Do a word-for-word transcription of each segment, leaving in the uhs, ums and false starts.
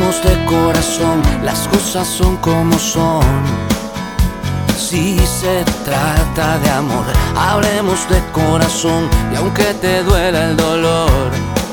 Hablemos de corazón, las cosas son como son. Si se trata de amor, hablemos de corazón. Y aunque te duela el dolor,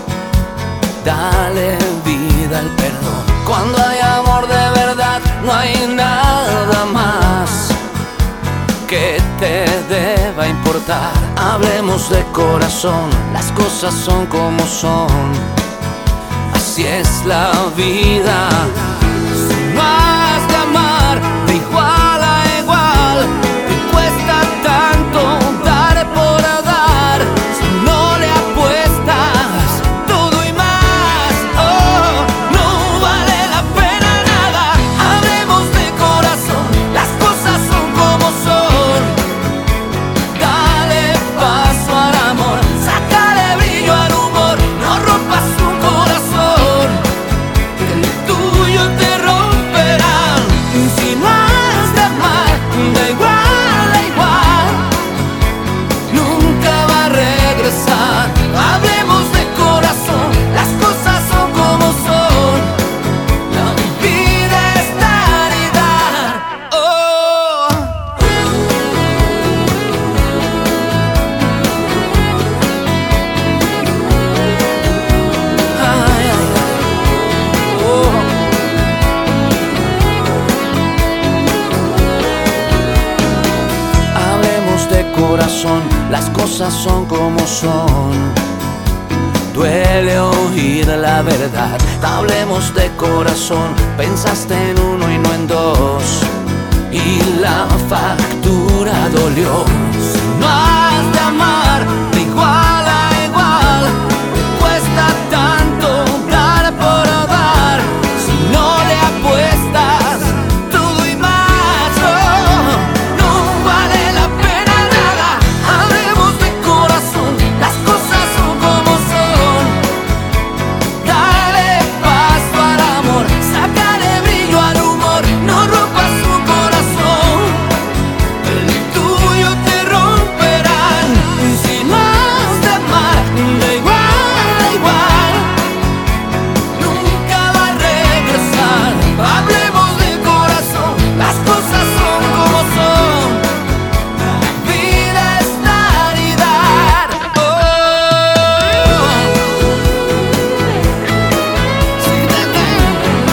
dale vida al perdón. Cuando hay amor de verdad, no hay nada más que te deba importar. Hablemos de corazón, las cosas son como son. Así es la vida. Si no has de amar de igual a igual, te cuesta tanto dar por dar. Si no le apuestas todo y más, oh, no vale la pena nada. Hablemos de corazón, las cosas son como son. Dale paso al amor, sácale brillo al humor, no rompas su corazón, que el tuyo te romperán. Si no has de amar de igual a igual, nunca va a regresar. Hablemos de corazón, las cosas son como son. La vida es dar y dar, oh. Ay, ay, ay, oh. Hablemos de corazón, las cosas son como son. Duele oír la verdad. Hablemos de corazón, pensaste en uno y no en dos, y la factura dolió. Si no has de amar de igual a igual, te cuesta tanto dar por dar. Si no le apuestas todo y más, oh, no vale la pena nada. Hablemos de corazón, las cosas son como son. Dale paso al amor, sácale brillo al humor, no rompas su corazón, el tuyo te romperán. Si no has de amar de igual a igual, nunca va a regresar. Hablemos de corazón, las cosas son como son. La vida es dar y dar, oh. Sí, te tengo.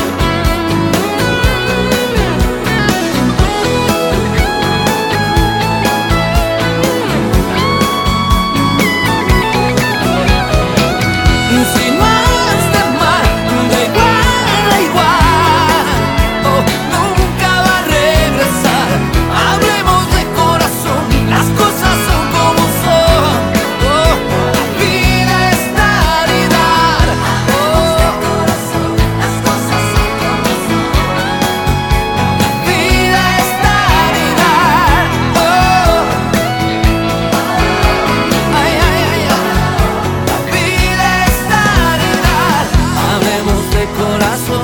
Si no has de amar de igual a igual, oh, nunca va a regresar. Hablemos de corazón, las cosas son como son, oh, la vida es dar y dar, oh. Las cosas son como son. La vida es dar y dar, oh. Ay, ay, ay, ay. La vida es dar y dar. Hablemos de corazón.